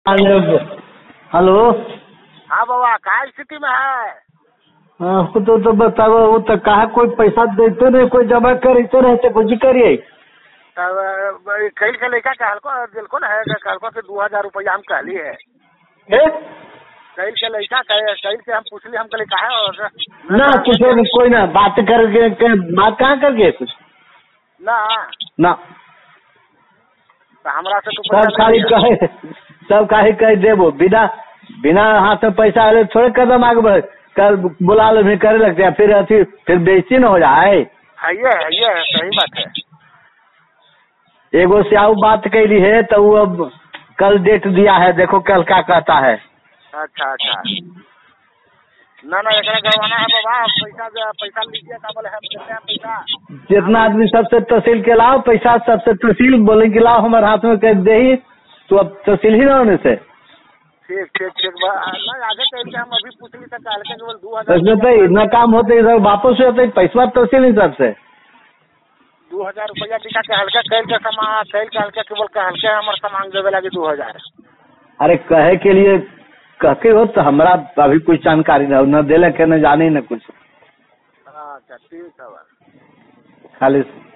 Hello. हाँ बाबा, का स्थिति में है? हाँ तो बताओ, वो तो कहा कोई पैसा देते नहीं, कोई जमा करते रहते, कुछ करिए। तब कल के लड़का कहलको दिलको ना है, कहलको कि 2000 रुपया हम कहली है। कल के लड़का कल से हम पूछली, हम कहली काहे और ना कुछ कोई ना बात करके बात कहाँ करके कुछ ना तो हमरा से तो सब काहे कह देबो, बिना हाथ में पैसा आले थोड़े कदम आगे बढ़े। कल बुला लो भी करे लगते हैं, फिर बेइज्जती न हो जाए। है सही बात है। एगो से आऊ बात कैली है तो वो अब कल डेट दिया है, देखो कल क्या कहता है। अच्छा ना एकरा गवाना है बाबा, पैसा लीजिए, का बोले हम देते हैं पैसा। जितना आदमी सबसे तहसील के लाओ पैसा, सबसे तहसील बोले कि लाओ हमारे हाथ में कह दे, तो अब तहसील ही ना होने से। ठीक ना आगे कह के हम अभी पूछली तो कहल के केवल 2000 इतना काम होते इधर वापस होते पैसा तहसील हिसाब से 2000 रुपया टिका के हल्का कैल के सामान कैल के केवल हल्के हमारे सामान देवे लगे 2000। अरे कहे के लिए कहते हो तो हमरा अभी कुछ जानकारी न दिले के न जाने न कुछ। अच्छा ठीक है खाली